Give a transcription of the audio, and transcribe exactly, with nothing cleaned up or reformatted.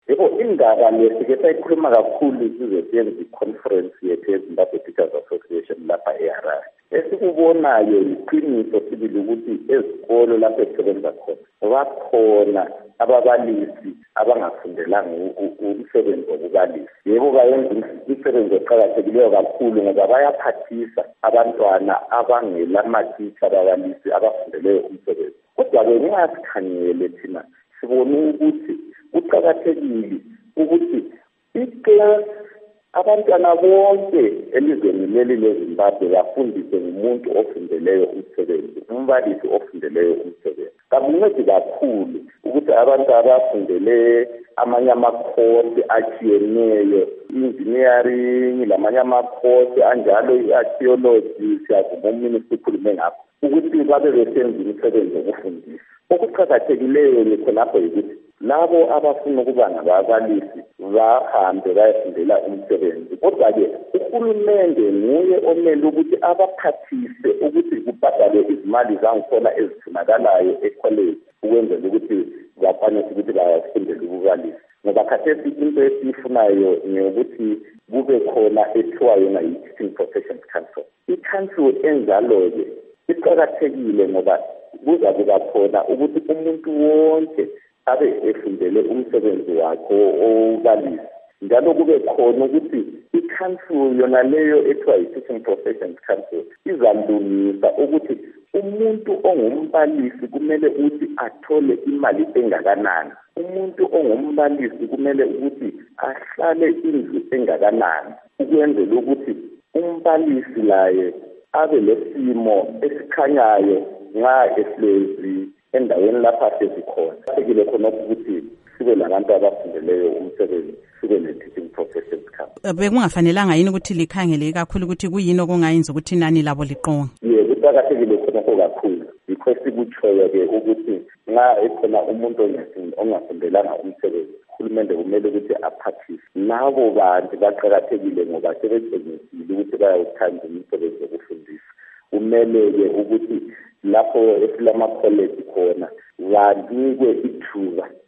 yebo indaba lesike sayikhuluma kakhulu size siyenza i-conference yethu eZimbabwe Teachers Association lapha eHarare. Esikubonayo iqiniso sibili ukuthi ezikolo lapho esisebenza khona bakhona ababalisi abangafundelanga umsebenzi wokubalisa. Yebo bayenza umsebenzi oqakathekileyo kakhulu ngoba bayaphathisa abantwana abangela matitsha ababalisi abafundeleyo umsebenzi. Kodwa-ke nxa sikhangele thina sibone ukuthi kuqakathekile ukuthi iclass abantwana bonke elizweni leli leZimbabwe bafundiswe ngumuntu ofundeleyo umsebenzi, umbalisi ofundeleyo umsebenzi. Kabuncedi kakhulu ukuthi abantu abafundele amanye amakhosi atshiyeneyo, engineering lamanye amakhosi anjalo i-archaeology, siyavuma uMinister ukhulume ngakho, ukuthi babe besenza umsebenzi wokufundisa. Okuqakathekileyo khonapho yikuthi labo abafuna ukuba ngababalisi bahambe bayafundela umsebenzi. Kodwa-ke uhulumende nguye omele ukuthi abaphathise ukuthi kubhadalwe izimali zangikhona ezifunakalayo ekholeji ukwenzela ukuthi bakwanise ukuthi bayafundela ububalisi. Ngoba khathesi into esiyifunayo ngeyokuthi kube khona ethiwa yona yi-Teaching Professions Council. I-council enjalo-ke iqakathekile ngoba kuzakuba khona ukuthi umuntu wonke abe efundele umsebenzi wakhe obalisi. Njalo kube khona ukuthi i-council yona leyo ethiwa yi-Teaching Professions Council izalungisa ukuthi umuntu ongumbalisi kumele ukuthi athole imali engakanani. Umuntu ongumbalisi kumele ukuthi ahlale indlu engakanani ukwenzela ukuthi umbalisi laye abe lesimo esikhanyayo nxa ehlezi endaweni lapha sezikhona. Kuqakathekile khona ukuthi sibe labantu abafundeleyo umsebenzi, sibe ne-Teaching Professions Council. Bekungafanelanga yini ukuthi likhangele kakhulu ukuthi kuyini okungayenza ukuthi inani labo liqonge? Ye, kuqakathekile khonokho kakhulu. Yikho sikutshoyo-ke ukuthi nxa ekhona umuntu ongafundelanga umsebenzi, uhulumende kumele ukuthi aphathise. Labo bantu baqakathekile ngoba sebetshengisile ukuthi bayawuthanda umsebenzi wokufundisa. Kumele-ke ukuthi lapho esilamakholeji khona banikwe ithuba